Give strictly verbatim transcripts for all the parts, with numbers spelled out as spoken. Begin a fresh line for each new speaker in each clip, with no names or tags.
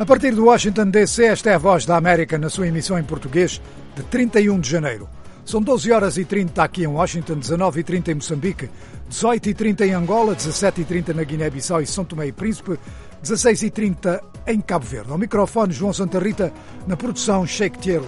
A partir de Washington, D C, esta é a Voz da América na sua emissão em português de trinta e um de janeiro. São doze horas e trinta aqui em Washington, dezanove e trinta em Moçambique, dezoito e trinta em Angola, dezassete e trinta na Guiné-Bissau e São Tomé e Príncipe, dezasseis e trinta em Cabo Verde. Ao microfone, João Santa Rita, na produção, Sheikh Tiero.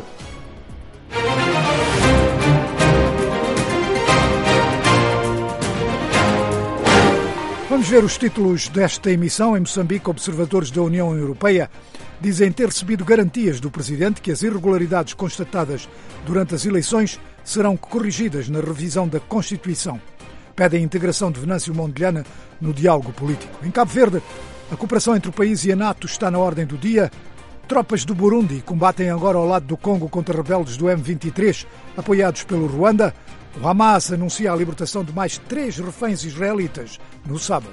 Vamos ver os títulos desta emissão. Em Moçambique, observadores da União Europeia dizem ter recebido garantias do Presidente que as irregularidades constatadas durante as eleições serão corrigidas na revisão da Constituição. Pedem a integração de Venâncio Mondlane no diálogo político. Em Cabo Verde, a cooperação entre o país e a NATO está na ordem do dia. Tropas do Burundi combatem agora ao lado do Congo contra rebeldes do M vinte e três, apoiados pelo Ruanda. O Hamas anuncia a libertação de mais três reféns israelitas no sábado.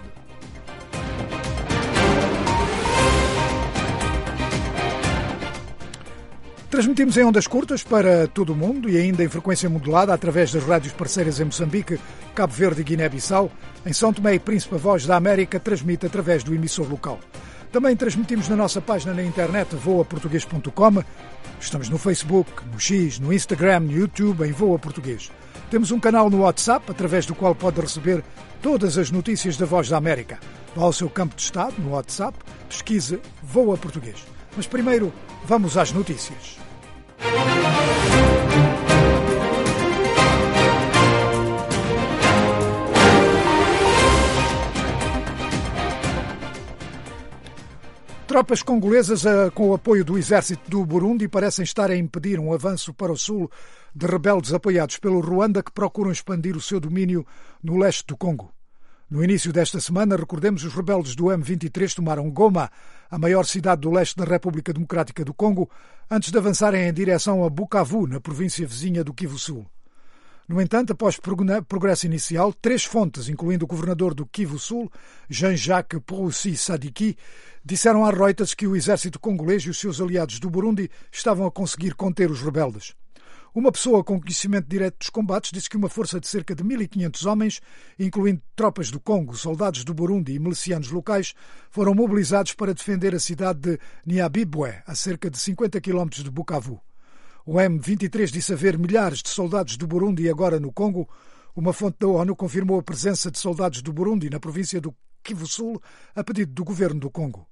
Transmitimos em ondas curtas para todo o mundo e ainda em frequência modulada através das rádios parceiras em Moçambique, Cabo Verde e Guiné-Bissau. Em São Tomé e Príncipe, a Voz da América transmite através do emissor local. Também transmitimos na nossa página na internet voa português ponto com. Estamos no Facebook, no X, no Instagram, no YouTube, em Voa Português. Temos um canal no WhatsApp, através do qual pode receber todas as notícias da Voz da América. Vá ao seu campo de estado, no WhatsApp, pesquise Voa Português. Mas primeiro, vamos às notícias. Tropas congolesas, com o apoio do exército do Burundi, parecem estar a impedir um avanço para o sul de rebeldes apoiados pelo Ruanda que procuram expandir o seu domínio no leste do Congo. No início desta semana, recordemos, os rebeldes do M vinte e três tomaram Goma, a maior cidade do leste da República Democrática do Congo, antes de avançarem em direção a Bukavu, na província vizinha do Kivu Sul. No entanto, após progresso inicial, três fontes, incluindo o governador do Kivu Sul, Jean-Jacques Poussi Sadiki, disseram à Reuters que o exército congolês e os seus aliados do Burundi estavam a conseguir conter os rebeldes. Uma pessoa com conhecimento direto dos combates disse que uma força de cerca de mil e quinhentos homens, incluindo tropas do Congo, soldados do Burundi e milicianos locais, foram mobilizados para defender a cidade de Nyabibwe, a cerca de cinquenta quilómetros de Bukavu. O M vinte e três disse haver milhares de soldados do Burundi agora no Congo. Uma fonte da ONU confirmou a presença de soldados do Burundi na província do Kivu Sul a pedido do governo do Congo.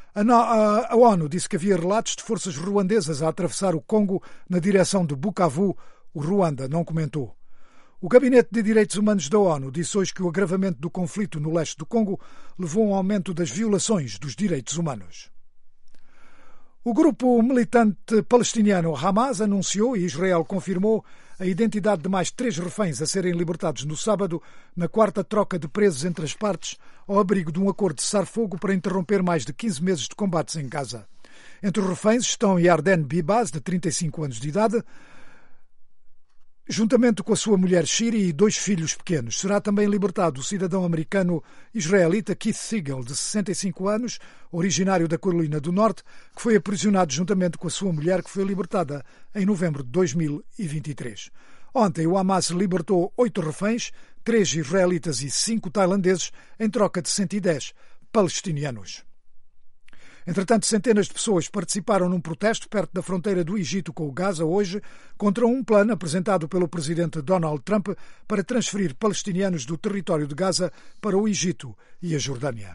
A ONU disse que havia relatos de forças ruandesas a atravessar o Congo na direção de Bukavu. O Ruanda não comentou. O Gabinete de Direitos Humanos da ONU disse hoje que o agravamento do conflito no leste do Congo levou a um aumento das violações dos direitos humanos. O grupo militante palestiniano Hamas anunciou, e Israel confirmou, a identidade de mais três reféns a serem libertados no sábado, na quarta troca de presos entre as partes, ao abrigo de um acordo de cessar-fogo para interromper mais de quinze meses de combates em Gaza. Entre os reféns estão Yarden Bibas, de trinta e cinco anos de idade, juntamente com a sua mulher Shiri e dois filhos pequenos. Será também libertado o cidadão americano-israelita Keith Siegel, de sessenta e cinco anos, originário da Carolina do Norte, que foi aprisionado juntamente com a sua mulher, que foi libertada em novembro de dois mil e vinte e três. Ontem, o Hamas libertou oito reféns, três israelitas e cinco tailandeses, em troca de cento e dez palestinianos. Entretanto, centenas de pessoas participaram num protesto perto da fronteira do Egito com o Gaza hoje contra um plano apresentado pelo presidente Donald Trump para transferir palestinianos do território de Gaza para o Egito e a Jordânia.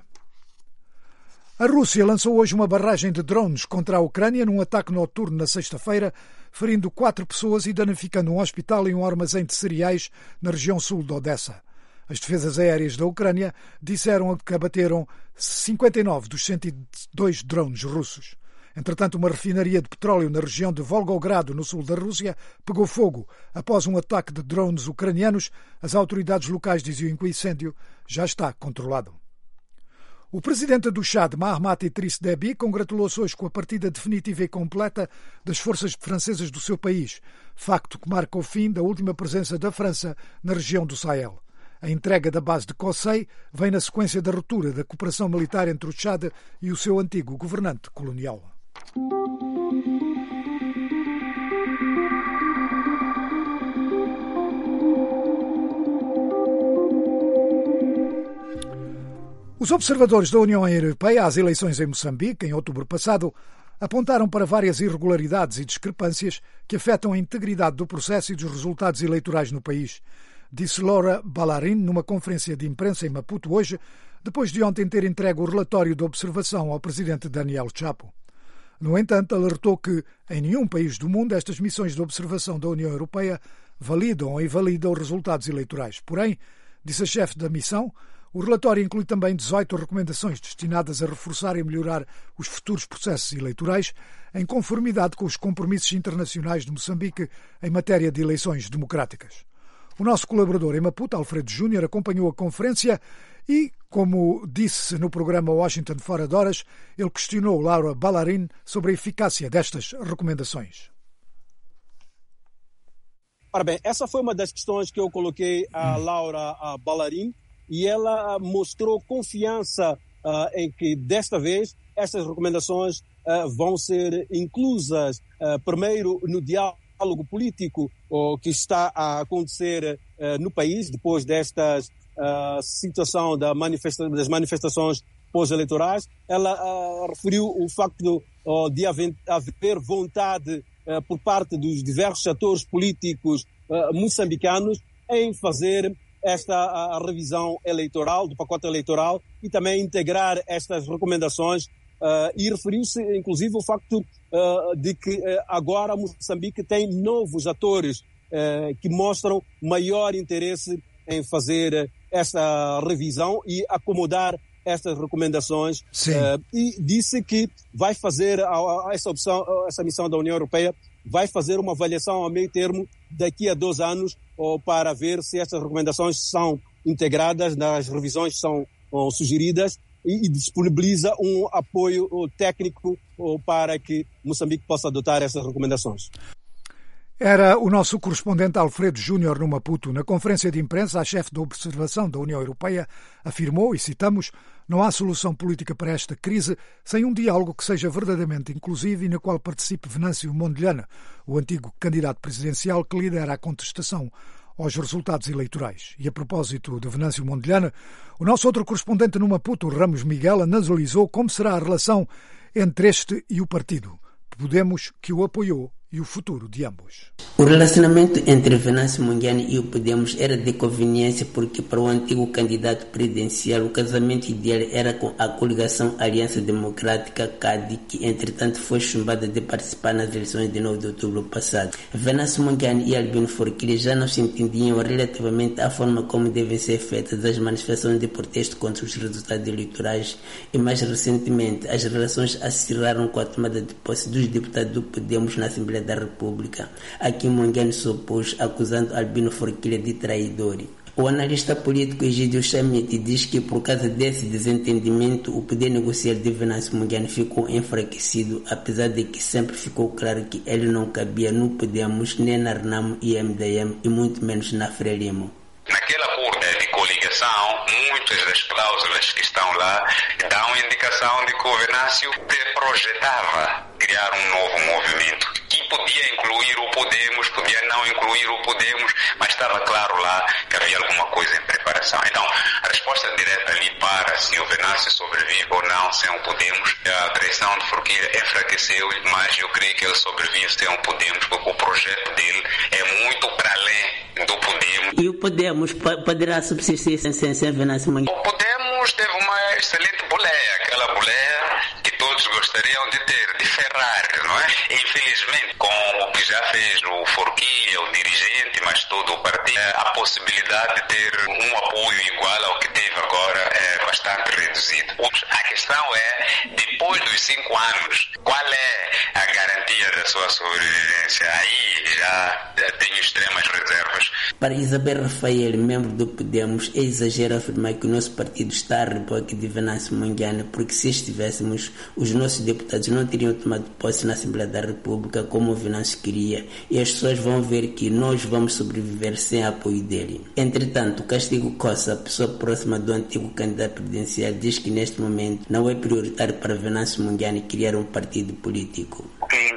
A Rússia lançou hoje uma barragem de drones contra a Ucrânia num ataque noturno na sexta-feira, ferindo quatro pessoas e danificando um hospital e um armazém de cereais na região sul de Odessa. As defesas aéreas da Ucrânia disseram que abateram cinquenta e nove dos cento e dois drones russos. Entretanto, uma refinaria de petróleo na região de Volgogrado, no sul da Rússia, pegou fogo após um ataque de drones ucranianos. As autoridades locais diziam que o incêndio já está controlado. O presidente do Chad, Mahamat Idriss Déby, congratulou-se hoje com a partida definitiva e completa das forças francesas do seu país, facto que marca o fim da última presença da França na região do Sahel. A entrega da base de Cossey vem na sequência da ruptura da cooperação militar entre o Chad e o seu antigo governante colonial. O Os observadores da União Europeia às eleições em Moçambique, em outubro passado, apontaram para várias irregularidades e discrepâncias que afetam a integridade do processo e dos resultados eleitorais no país, disse Laura Ballarin numa conferência de imprensa em Maputo hoje, depois de ontem ter entregue o relatório de observação ao presidente Daniel Chapo. No entanto, alertou que, em nenhum país do mundo, estas missões de observação da União Europeia validam ou invalidam os resultados eleitorais. Porém, disse a chefe da missão, o relatório inclui também dezoito recomendações destinadas a reforçar e melhorar os futuros processos eleitorais, em conformidade com os compromissos internacionais de Moçambique em matéria de eleições democráticas. O nosso colaborador em Maputo, Alfredo Júnior, acompanhou a conferência e, como disse no programa Washington Fora de Horas, ele questionou Laura Ballarin sobre a eficácia destas recomendações.
Ora bem, essa foi uma das questões que eu coloquei a Laura Ballarin, e ela mostrou confiança uh, em que, desta vez, estas recomendações uh, vão ser inclusas, uh, primeiro, no diálogo político uh, que está a acontecer uh, no país, depois desta uh, situação da manifesta- das manifestações pós-eleitorais. Ela uh, referiu o facto uh, de haver, haver vontade uh, por parte dos diversos atores políticos uh, moçambicanos em fazer esta a, a revisão eleitoral, do pacote eleitoral, e também integrar estas recomendações uh, e referiu-se inclusive ao facto uh, de que uh, agora Moçambique tem novos atores uh, que mostram maior interesse em fazer esta revisão e acomodar estas recomendações uh, e disse que vai fazer a, a, essa opção, essa missão da União Europeia vai fazer uma avaliação ao meio termo daqui a dois anos ou para ver se estas recomendações são integradas nas revisões que são ou, sugeridas e, e disponibiliza um apoio ou, técnico ou, para que Moçambique possa adotar essas recomendações.
Era o nosso correspondente Alfredo Júnior no Maputo. Na conferência de imprensa, a chefe da observação da União Europeia afirmou, e citamos, não há solução política para esta crise sem um diálogo que seja verdadeiramente inclusivo e na qual participe Venâncio Mondlane, o antigo candidato presidencial que lidera a contestação aos resultados eleitorais. E a propósito de Venâncio Mondlane, o nosso outro correspondente no Maputo, Ramos Miguel, analisou como será a relação entre este e o partido Podemos, que o apoiou, e o futuro de ambos.
O relacionamento entre Venâncio Mondlane e o Podemos era de conveniência porque para o antigo candidato presidencial o casamento ideal era com a coligação Aliança Democrática C A D, que entretanto foi chumbada de participar nas eleições de nove de outubro passado. Venâncio Mondlane e Albino Forquilha já não se entendiam relativamente à forma como devem ser feitas as manifestações de protesto contra os resultados eleitorais e mais recentemente as relações acirraram com a tomada de posse dos deputados do Podemos na Assembleia da República, a que Mondlane se opôs, acusando Albino Forquilha de traidor. O analista político Egídio Chamete diz que por causa desse desentendimento o poder negocial de Venâncio Mondlane ficou enfraquecido, apesar de que sempre ficou claro que ele não cabia no Podemos, nem na Renamo e M D M e muito menos na Frelimo.
Naquela acordo de coligação, muitas das cláusulas que estão lá dão indicação de que o Venâncio projetava criar um novo movimento que podia incluir o Podemos, podia não incluir o Podemos, mas estava claro lá que havia alguma coisa em preparação. Então, a resposta direta ali para se o Venâncio sobrevive ou não sem o Podemos, a pressão de Forquilha enfraqueceu, mas eu creio que ele sobrevive sem o Podemos, porque o projeto dele é muito para além do Podemos.
E o Podemos poderá subsistir sem, sem, sem Venâncio Mondlane?
O Podemos teve uma excelente boleia, aquela boleia que todos gostariam de ter, de Ferrari, não é? Infelizmente, com o que já fez o Forquilha, o dirigente, mas todo o partido, a possibilidade de ter um apoio igual ao que teve agora é bastante reduzido. A questão é, depois dos cinco anos, qual é a garantia da sua sobrevivência? Aí já tenho extremas reservas.
Para Isabel Rafael, membro do Podemos, é exagero afirmar que o nosso partido está a reboque de Venâncio Mondlane, porque se estivéssemos, os nossos deputados não teriam tomado posse na Assembleia da República como o Venâncio queria, e as pessoas vão ver que nós vamos sobreviver sem apoio dele. Entretanto, Castigo Costa, pessoa próxima do antigo candidato presidencial, diz que neste momento não é prioritário para Venâncio Mondlane criar um partido político.
O que interessava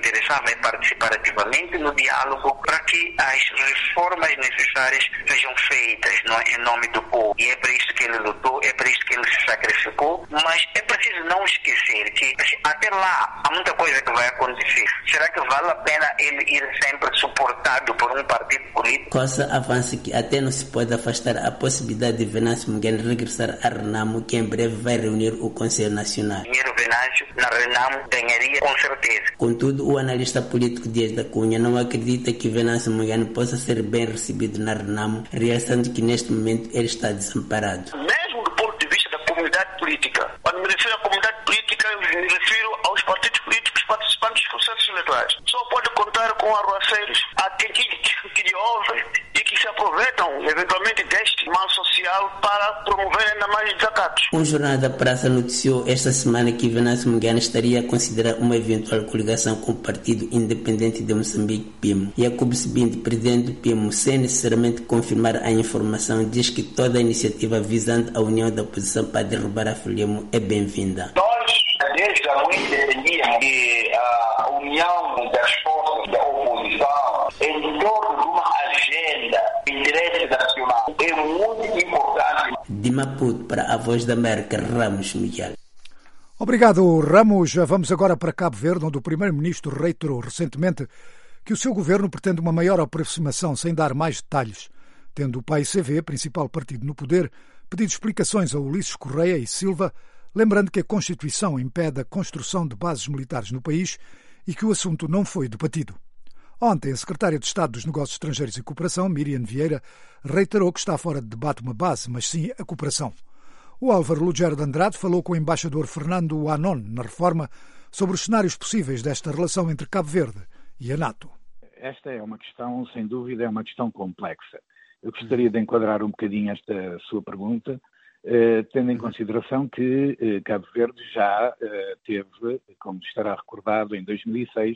também participar ativamente no diálogo para que as reformas necessárias sejam feitas, não é? Em nome do povo. E é para isso que ele lutou, é para isso que ele se sacrificou, mas é preciso não esquecer que assim, até lá há muita coisa que vai acontecer. Será que vale a pena ele ir sempre suportado por um partido político?
Costa avança que até não se pode afastar a possibilidade de Venâncio Munguia regressar a Renamo, que em breve vai reunir o Conselho Nacional.
Dinheiro Venâncio na Renamo ganharia com certeza.
Contudo, o analista político Dias da Cunha não acredita que Venâncio Munguia possa ser bem recebido na Renamo, realçando que neste momento ele está desamparado.
Mesmo do ponto de vista da comunidade política, quando me refiro à comunidade política, eu me refiro aos partidos políticos participantes dos processos eleitorais. Só pode contar com arruaceiros, atentidos que lhe ouvem e que se aproveitam, eventualmente, deste mal social para promover ainda mais desacatos.
Um jornal da Praça noticiou esta semana que Venâncio Munguia estaria a considerar uma eventual coligação com o Partido Independente de Moçambique, P I M. Jacob Sebinde, presidente do P I M, sem necessariamente confirmar a informação, diz que toda a iniciativa visando a união da oposição para derrubar a Frelimo é bem-vinda.
Nós, desde há muito, entendíamos que a união das forças da oposição em torno de uma agenda de interesse nacional é muito importante.
De Maputo para a Voz da América, Ramos Miguel.
Obrigado, Ramos. Vamos agora para Cabo Verde, onde o primeiro-ministro reiterou recentemente que o seu governo pretende uma maior aproximação, sem dar mais detalhes, tendo o P A I C V, principal partido no poder, pedido explicações a Ulisses Correia e Silva, lembrando que a Constituição impede a construção de bases militares no país e que o assunto não foi debatido. Ontem, a secretária de Estado dos Negócios Estrangeiros e Cooperação, Miriam Vieira, reiterou que está fora de debate uma base, mas sim a cooperação. O Álvaro Lugero de Andrade falou com o embaixador Fernando Anon, na Reforma, sobre os cenários possíveis desta relação entre Cabo Verde e a NATO.
Esta é uma questão, sem dúvida, é uma questão complexa. Eu gostaria de enquadrar um bocadinho esta sua pergunta, eh, tendo em consideração que eh, Cabo Verde já eh, teve, como estará recordado, em dois mil e seis,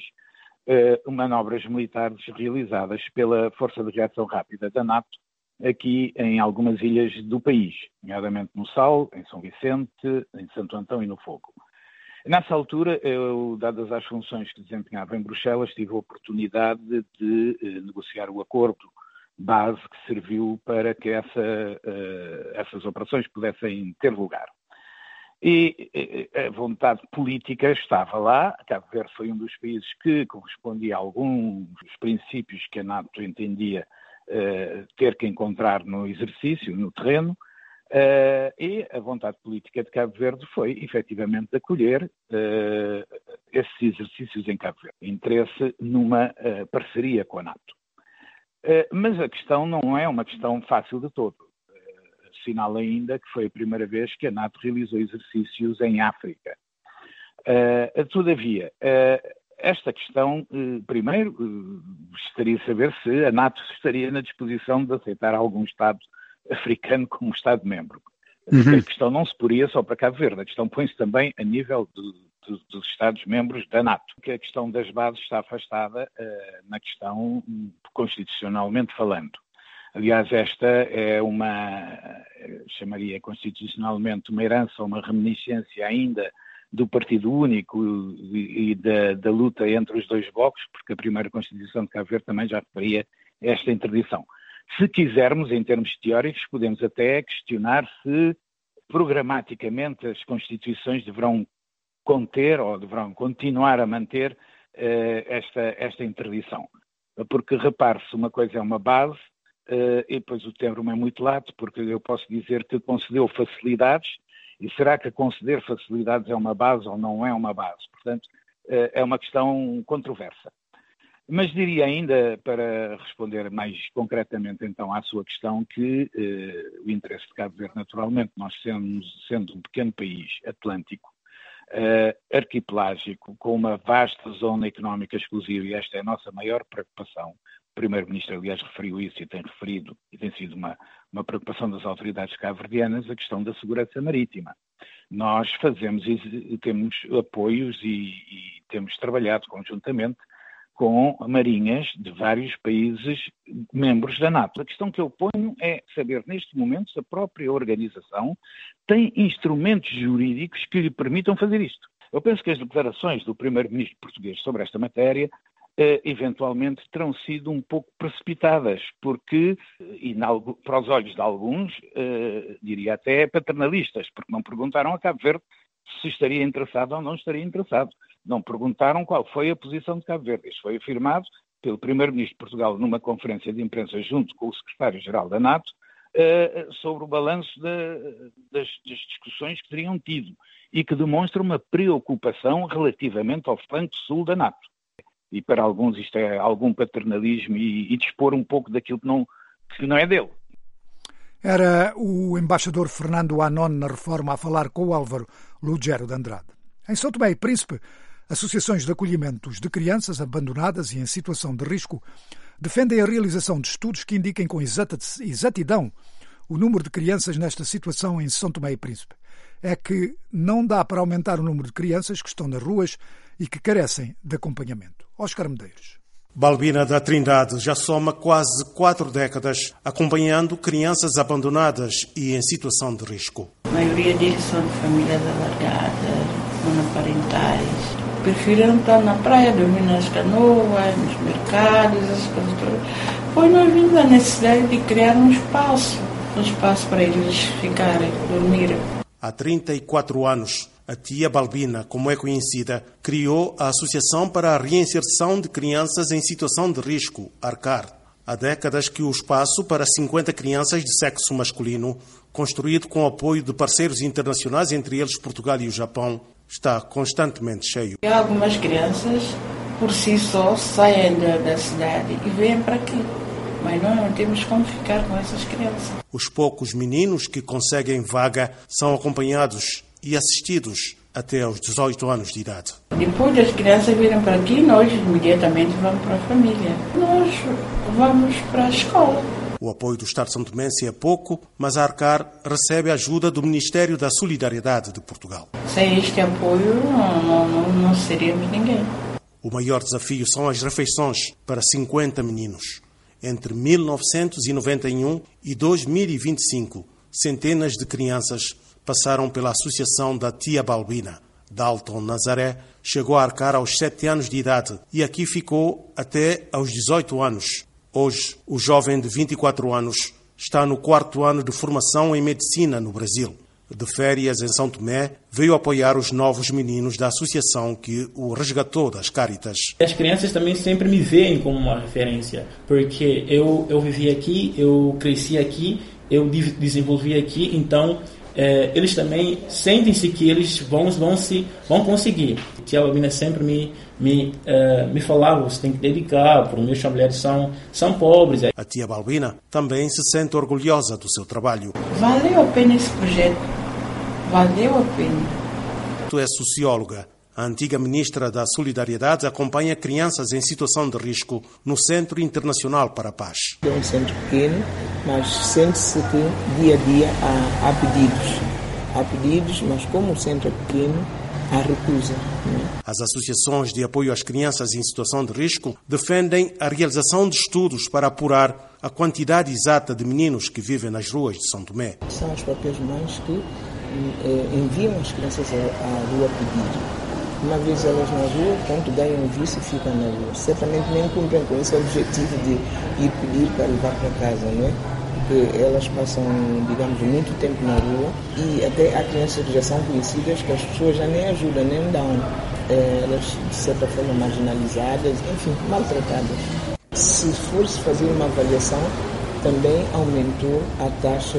eh, manobras militares realizadas pela Força de Reação Rápida da NATO, aqui em algumas ilhas do país, nomeadamente no Sal, em São Vicente, em Santo Antão e no Fogo. Nessa altura, eu, dadas as funções que desempenhava em Bruxelas, tive a oportunidade de eh, negociar o acordo base que serviu para que essa, uh, essas operações pudessem ter lugar. E uh, a vontade política estava lá. Cabo Verde foi um dos países que correspondia a alguns dos princípios que a NATO entendia uh, ter que encontrar no exercício, no terreno, uh, e a vontade política de Cabo Verde foi, efetivamente, acolher uh, esses exercícios em Cabo Verde. Interesse numa uh, parceria com a NATO. Uh, mas a questão não é uma questão fácil de todo. Uh, sinal ainda que foi a primeira vez que a NATO realizou exercícios em África. Uh, todavia, uh, esta questão, uh, primeiro, uh, gostaria de saber se a NATO estaria na disposição de aceitar algum Estado africano como Estado-membro. Uhum. A questão não se poria só para Cabo Verde, a questão põe-se também a nível de dos Estados-membros da NATO, que a questão das bases está afastada uh, na questão constitucionalmente falando. Aliás, esta é uma, chamaria constitucionalmente uma herança, uma reminiscência ainda do Partido Único e, e da, da luta entre os dois blocos, porque a primeira Constituição de Cabo Verde também já referia esta interdição. Se quisermos, em termos teóricos, podemos até questionar se programaticamente as Constituições deverão conter ou deverão continuar a manter uh, esta, esta interdição. Porque, repare-se, uma coisa é uma base uh, e depois o termo é muito lato, porque eu posso dizer que concedeu facilidades, e será que conceder facilidades é uma base ou não é uma base? Portanto, uh, é uma questão controversa. Mas diria ainda, para responder mais concretamente então à sua questão, que uh, o interesse de Cabo Verde, naturalmente, nós sendo, sendo um pequeno país atlântico, Uh, arquipelágico, com uma vasta zona económica exclusiva, e esta é a nossa maior preocupação. O Primeiro-Ministro, aliás, referiu isso e tem referido, e tem sido uma, uma preocupação das autoridades cabo-verdianas, a questão da segurança marítima. Nós fazemos e temos apoios e, e temos trabalhado conjuntamente com marinhas de vários países membros da NATO. A questão que eu ponho é saber, neste momento, se a própria organização tem instrumentos jurídicos que lhe permitam fazer isto. Eu penso que as declarações do primeiro-ministro português sobre esta matéria eventualmente terão sido um pouco precipitadas, porque, e para os olhos de alguns, diria até paternalistas, porque não perguntaram a Cabo Verde se estaria interessado ou não estaria interessado. Não perguntaram qual foi a posição de Cabo Verde. Isso foi afirmado pelo primeiro-ministro de Portugal numa conferência de imprensa junto com o secretário-geral da NATO, sobre o balanço de, das, das discussões que teriam tido e que demonstra uma preocupação relativamente ao flanco sul da NATO. E para alguns isto é algum paternalismo e, e dispor um pouco daquilo que não, que não é dele.
Era o embaixador Fernando Anon na Reforma a falar com o Álvaro Lugero de Andrade. Em São Tomé e Príncipe, associações de acolhimentos de crianças abandonadas e em situação de risco defendem a realização de estudos que indiquem com exatidão o número de crianças nesta situação em São Tomé e Príncipe. É que não dá para aumentar o número de crianças que estão nas ruas e que carecem de acompanhamento. Oscar Medeiros.
Balbina da Trindade já soma quase quatro décadas acompanhando crianças abandonadas e em situação de risco.
A maioria deles são de famílias alargadas, monoparentais. Preferiram estar na praia, dormir nas canoas, nos mercados, essas coisas todas. Pois nós vimos a necessidade de criar um espaço, um espaço para eles ficarem, dormirem.
Há trinta e quatro anos, a tia Balbina, como é conhecida, criou a Associação para a Reinserção de Crianças em Situação de Risco, ARCAR. Há décadas que o espaço para cinquenta crianças de sexo masculino, construído com o apoio de parceiros internacionais, entre eles Portugal e o Japão, está constantemente cheio.
E algumas crianças, por si só, saem da, da cidade e vêm para aqui. Mas nós não temos como ficar com essas crianças.
Os poucos meninos que conseguem vaga são acompanhados e assistidos até aos dezoito anos de idade.
Depois das crianças virem para aqui, nós imediatamente vamos para a família. Nós vamos para a escola.
O apoio do Estado santomense é pouco, mas a ARCAR recebe a ajuda do Ministério da Solidariedade de Portugal.
Sem este apoio, não, não, não, não seríamos ninguém.
O maior desafio são as refeições para cinquenta meninos. Entre mil novecentos e noventa e um e dois mil e vinte e cinco, centenas de crianças passaram pela Associação da Tia Balbina. Dalton Nazaré chegou a ARCAR aos sete anos de idade e aqui ficou até aos dezoito anos. Hoje, o jovem de vinte e quatro anos está no quarto ano de formação em medicina no Brasil. De férias em São Tomé, veio apoiar os novos meninos da associação que o resgatou das Cáritas.
As crianças também sempre me veem como uma referência, porque eu, eu vivi aqui, eu cresci aqui, eu desenvolvi aqui, então é, eles também sentem-se que eles vão, vão, se, vão conseguir. A tia Balbina sempre me, me, uh, me falava, você tem que dedicar, porque meus familiares são, são pobres.
A tia Balbina também se sente orgulhosa do seu trabalho.
Valeu a pena esse projeto, valeu a pena.
Tu és socióloga. A antiga ministra da Solidariedade acompanha crianças em situação de risco no Centro Internacional para a Paz.
É um centro pequeno, mas sente-se que dia a dia há, há pedidos. Há pedidos, mas como o centro é pequeno, há recusa. Né?
As associações de apoio às crianças em situação de risco defendem a realização de estudos para apurar a quantidade exata de meninos que vivem nas ruas de São Tomé.
São as próprias mães que eh, enviam as crianças à, à rua a pedir. Uma vez elas na rua, quando ganham o vício, ficam na rua. Certamente nem cumprem com esse objetivo de ir pedir para levar para casa, não é? Porque elas passam, digamos, muito tempo na rua e até há crianças que já são conhecidas que as pessoas já nem ajudam, nem dão. Elas, de certa forma, marginalizadas, enfim, maltratadas. Se for-se fazer uma avaliação, também aumentou a taxa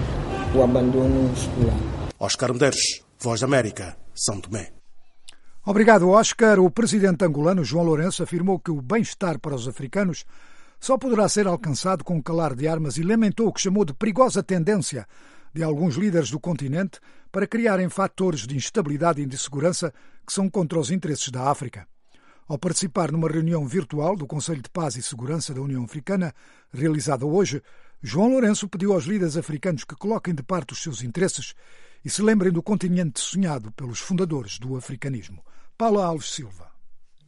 de o abandono escolar.
Oscar Medeiros, Voz da América, São Tomé.
Obrigado, Oscar. O presidente angolano João Lourenço afirmou que o bem-estar para os africanos só poderá ser alcançado com o calar de armas e lamentou o que chamou de perigosa tendência de alguns líderes do continente para criarem fatores de instabilidade e de insegurança que são contra os interesses da África. Ao participar numa reunião virtual do Conselho de Paz e Segurança da União Africana, realizada hoje, João Lourenço pediu aos líderes africanos que coloquem de parte os seus interesses e se lembrem do continente sonhado pelos fundadores do africanismo. Paula Alves Silva.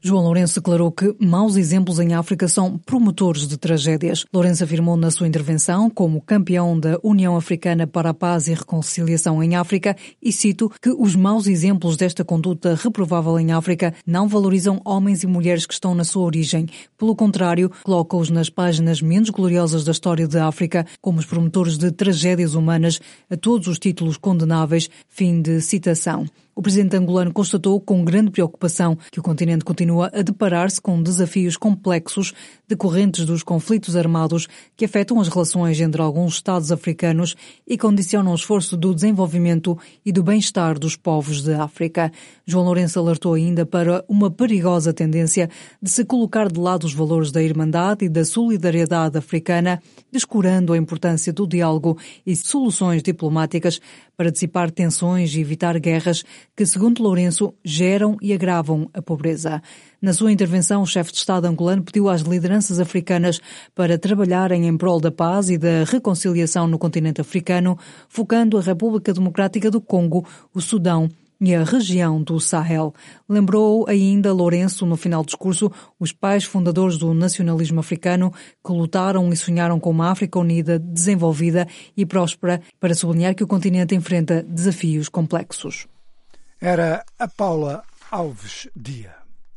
João Lourenço declarou que maus exemplos em África são promotores de tragédias. Lourenço afirmou na sua intervenção, como campeão da União Africana para a Paz e Reconciliação em África, e cito, que os maus exemplos desta conduta reprovável em África não valorizam homens e mulheres que estão na sua origem. Pelo contrário, coloca-os nas páginas menos gloriosas da história de África como os promotores de tragédias humanas a todos os títulos condenáveis. Fim de citação. O presidente angolano constatou com grande preocupação que o continente continua a deparar-se com desafios complexos decorrentes dos conflitos armados que afetam as relações entre alguns Estados africanos e condicionam o esforço do desenvolvimento e do bem-estar dos povos de África. João Lourenço alertou ainda para uma perigosa tendência de se colocar de lado os valores da irmandade e da solidariedade africana, descurando a importância do diálogo e soluções diplomáticas para dissipar tensões e evitar guerras que, segundo Lourenço, geram e agravam a pobreza. Na sua intervenção, o chefe de Estado angolano pediu às lideranças africanas para trabalharem em prol da paz e da reconciliação no continente africano, focando a República Democrática do Congo, o Sudão e a região do Sahel. Lembrou ainda Lourenço, no final do discurso, os pais fundadores do nacionalismo africano que lutaram e sonharam com uma África unida, desenvolvida e próspera, para sublinhar que o continente enfrenta desafios complexos.
Era a Paula Alves Dia.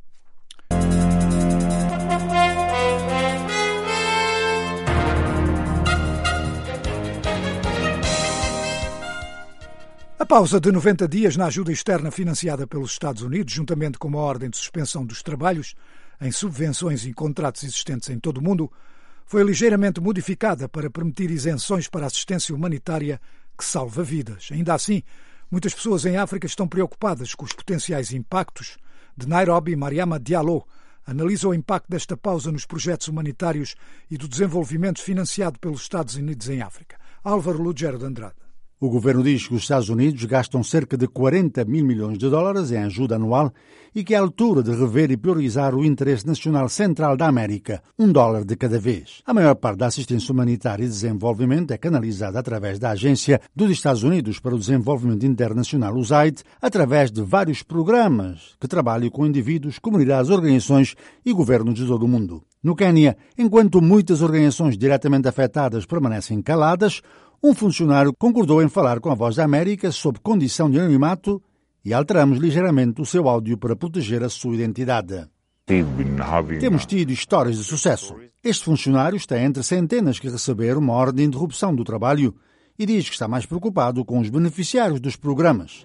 A pausa de noventa dias na ajuda externa financiada pelos Estados Unidos, juntamente com uma ordem de suspensão dos trabalhos em subvenções e contratos existentes em todo o mundo, foi ligeiramente modificada para permitir isenções para assistência humanitária que salva vidas. Ainda assim, muitas pessoas em África estão preocupadas com os potenciais impactos. De Nairobi, Mariama Diallo analisa o impacto desta pausa nos projetos humanitários e do desenvolvimento financiado pelos Estados Unidos em África. Álvaro Lugero de Andrade.
O governo diz que os Estados Unidos gastam cerca de quarenta mil milhões de dólares em ajuda anual e que é a altura de rever e priorizar o interesse nacional central da América, um dólar de cada vez. A maior parte da assistência humanitária e desenvolvimento é canalizada através da Agência dos Estados Unidos para o Desenvolvimento Internacional, U S A I D, através de vários programas que trabalham com indivíduos, comunidades, organizações e governos de todo o mundo. No Quênia, enquanto muitas organizações diretamente afetadas permanecem caladas, um funcionário concordou em falar com a Voz da América sob condição de anonimato e alteramos ligeiramente o seu áudio para proteger a sua identidade. Temos tido histórias de sucesso. Este funcionário está entre centenas que receberam uma ordem de interrupção do trabalho e diz que está mais preocupado com os beneficiários dos programas.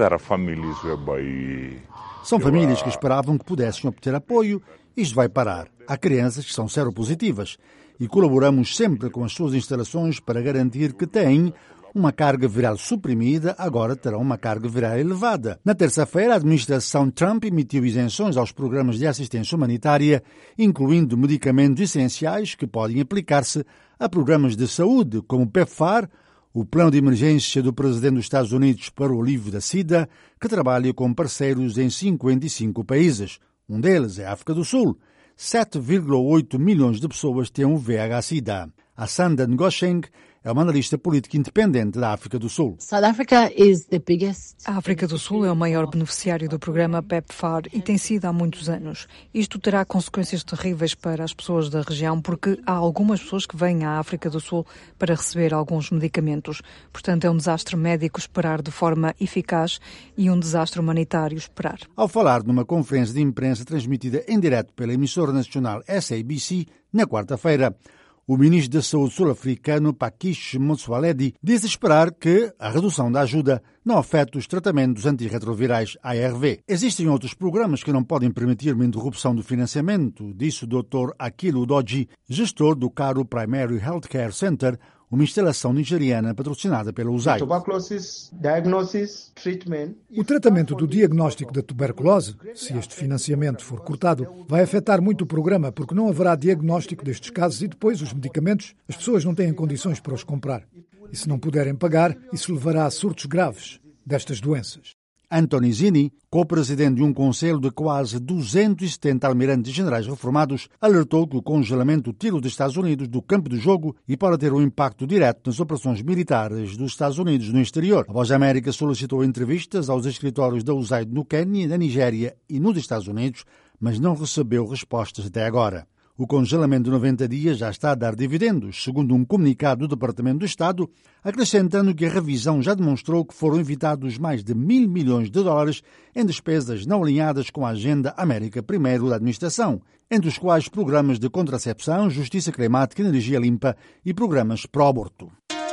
São famílias que esperavam que pudessem obter apoio. Isto vai parar. Há crianças que são seropositivas e colaboramos sempre com as suas instalações para garantir que têm uma carga viral suprimida, agora terão uma carga viral elevada. Na terça-feira, a administração Trump emitiu isenções aos programas de assistência humanitária, incluindo medicamentos essenciais que podem aplicar-se a programas de saúde, como o PEPFAR, o Plano de Emergência do Presidente dos Estados Unidos para o Alívio da SIDA, que trabalha com parceiros em cinquenta e cinco países. Um deles é a África do Sul. sete vírgula oito milhões de pessoas têm o V I H SIDA. A Sanda Ngosheng é uma analista política independente da África do Sul.
A África do Sul é o maior beneficiário do programa PEPFAR e tem sido há muitos anos. Isto terá consequências terríveis para as pessoas da região, porque há algumas pessoas que vêm à África do Sul para receber alguns medicamentos. Portanto, é um desastre médico esperar de forma eficaz e um desastre humanitário esperar.
Ao falar numa conferência de imprensa transmitida em direto pela emissora nacional S A B C, na quarta-feira, o ministro da Saúde sul-africano, Pakish Motsoaledi, disse esperar que a redução da ajuda não afete os tratamentos antirretrovirais A R V. Existem outros programas que não podem permitir uma interrupção do financiamento, disse o doutor Akil Udoji, gestor do Karo Primary Healthcare Center, uma instalação nigeriana patrocinada pela U S A I D.
O tratamento do diagnóstico da tuberculose, se este financiamento for cortado, vai afetar muito o programa, porque não haverá diagnóstico destes casos e depois os medicamentos, as pessoas não têm condições para os comprar. E se não puderem pagar, isso levará a surtos graves destas doenças.
Anthony Zini, co-presidente de um conselho de quase duzentos e setenta almirantes generais reformados, alertou que o congelamento tira os Estados Unidos do campo de jogo e pode ter um impacto direto nas operações militares dos Estados Unidos no exterior. A Voz da América solicitou entrevistas aos escritórios da U S A I D no Quênia, na Nigéria e nos Estados Unidos, mas não recebeu respostas até agora. O congelamento de noventa dias já está a dar dividendos, segundo um comunicado do Departamento do Estado, acrescentando que a revisão já demonstrou que foram evitados mais de mil milhões de dólares em despesas não alinhadas com a Agenda América Primeiro da administração, entre os quais programas de contracepção, justiça climática, energia limpa e programas pró-aborto.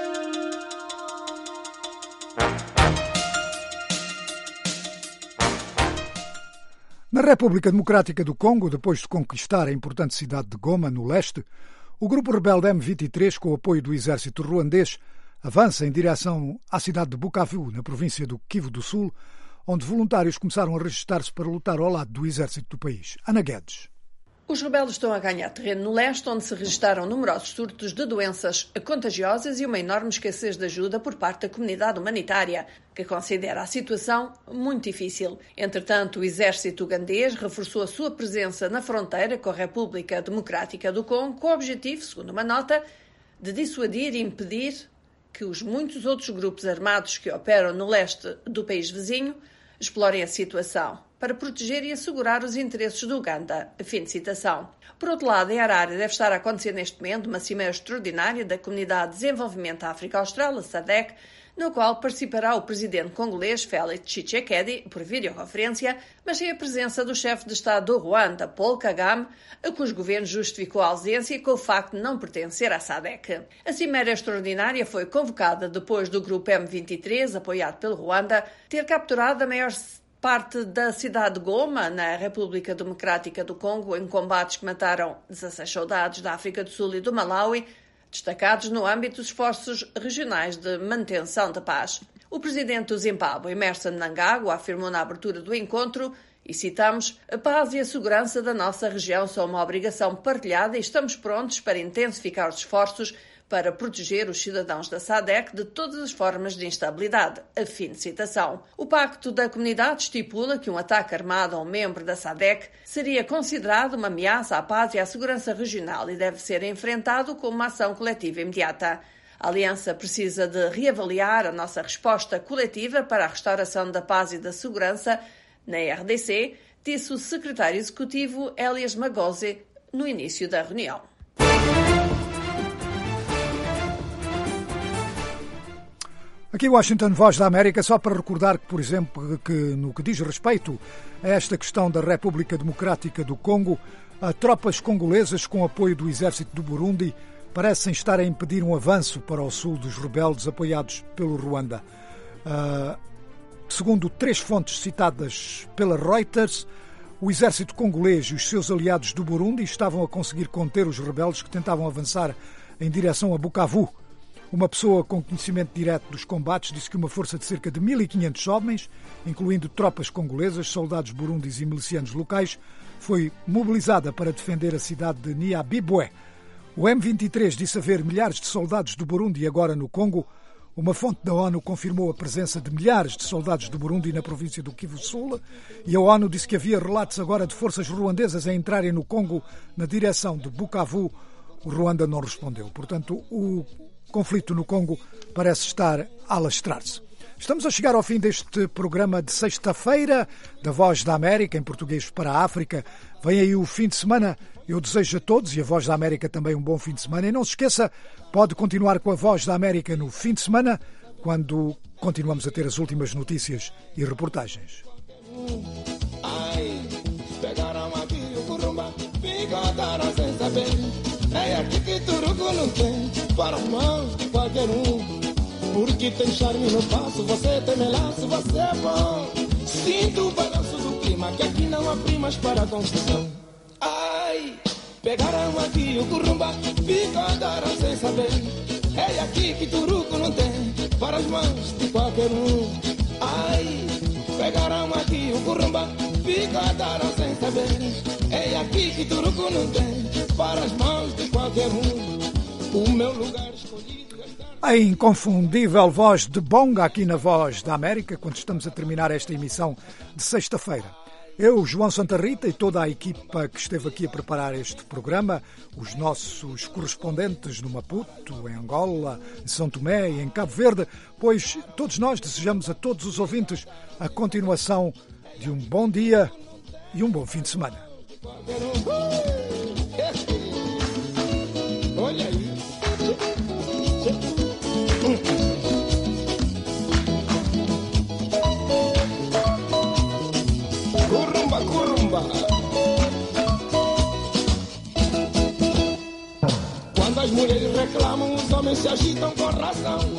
Na República Democrática do Congo, depois de conquistar a importante cidade de Goma, no leste, o grupo rebelde M vinte e três, com o apoio do exército ruandês, avança em direção à cidade de Bukavu, na província do Kivu do Sul, onde voluntários começaram a registrar-se para lutar ao lado do exército do país. Ana Guedes.
Os rebeldes estão a ganhar terreno no leste, onde se registaram numerosos surtos de doenças contagiosas e uma enorme escassez de ajuda por parte da comunidade humanitária, que considera a situação muito difícil. Entretanto, o exército ugandês reforçou a sua presença na fronteira com a República Democrática do Congo, com o objetivo, segundo uma nota, de dissuadir e impedir que os muitos outros grupos armados que operam no leste do país vizinho explorem a situação para proteger e assegurar os interesses do Uganda. Fim de citação. Por outro lado, em Harare deve estar a acontecer neste momento uma cimeira extraordinária da Comunidade de Desenvolvimento África Austral, a SADC, no qual participará o presidente congolês Félix Tshisekedi por videoconferência, mas sem a presença do chefe de Estado do Ruanda, Paul Kagame, a cujo governo justificou a ausência com o facto de não pertencer à SADC. A cimeira extraordinária foi convocada depois do grupo M vinte e três, apoiado pelo Ruanda, ter capturado a maior parte da cidade de Goma, na República Democrática do Congo, em combates que mataram dezasseis soldados da África do Sul e do Malawi, destacados no âmbito dos esforços regionais de manutenção da paz. O presidente do Zimbábue, Emmerson Mnangagwa, afirmou na abertura do encontro, e citamos, a paz e a segurança da nossa região são uma obrigação partilhada e estamos prontos para intensificar os esforços para proteger os cidadãos da SADC de todas as formas de instabilidade. A fim de citação. O Pacto da Comunidade estipula que um ataque armado a um membro da SADC seria considerado uma ameaça à paz e à segurança regional e deve ser enfrentado como uma ação coletiva imediata. A Aliança precisa de reavaliar a nossa resposta coletiva para a restauração da paz e da segurança na R D C, disse o secretário executivo Elias Magose no início da reunião.
Aqui Washington, Voz da América, só para recordar que, por exemplo, que no que diz respeito a esta questão da República Democrática do Congo, a tropas congolesas com apoio do exército do Burundi parecem estar a impedir um avanço para o sul dos rebeldes apoiados pelo Ruanda. Uh, segundo três fontes citadas pela Reuters, o exército congolês e os seus aliados do Burundi estavam a conseguir conter os rebeldes que tentavam avançar em direção a Bukavu. Uma pessoa com conhecimento direto dos combates disse que uma força de cerca de mil e quinhentos homens, incluindo tropas congolesas, soldados burundis e milicianos locais, foi mobilizada para defender a cidade de Nyabibwe. O M vinte e três disse haver milhares de soldados do Burundi agora no Congo. Uma fonte da ONU confirmou a presença de milhares de soldados do Burundi na província do Kivu Sul e a ONU disse que havia relatos agora de forças ruandesas a entrarem no Congo na direção de Bukavu. O Ruanda não respondeu. Portanto, o O conflito no Congo parece estar a alastrar-se. Estamos a chegar ao fim deste programa de sexta-feira da Voz da América, em português para a África. Vem aí o fim de semana. Eu desejo a todos e a Voz da América também um bom fim de semana. E não se esqueça, pode continuar com a Voz da América no fim de semana, quando continuamos a ter as últimas notícias e reportagens.
É aqui que Turuco não tem para mãos de qualquer um. Porque tem charme no passo, você tem melaço, você é bom. Sinto o balanço do clima, que aqui não há primas para confusão. Ai, pegaram aqui o curumba, picotaram sem saber. É aqui que Turuco não tem para as mãos de qualquer um. Ai, pegaram aqui o curumba, picotaram sem saber. É aqui que Turuco não tem para as mãos de qualquer um. O meu lugar escolhido.
A inconfundível voz de Bonga aqui na Voz da América, quando estamos a terminar esta emissão de sexta-feira. Eu, João Santa Rita e toda a equipa que esteve aqui a preparar este programa, os nossos correspondentes no Maputo, em Angola, em São Tomé e em Cabo Verde, pois todos nós desejamos a todos os ouvintes a continuação de um bom dia e um bom fim de semana.
Olha aí. Curumba, curumba. Quando as mulheres reclamam, os homens se agitam com razão.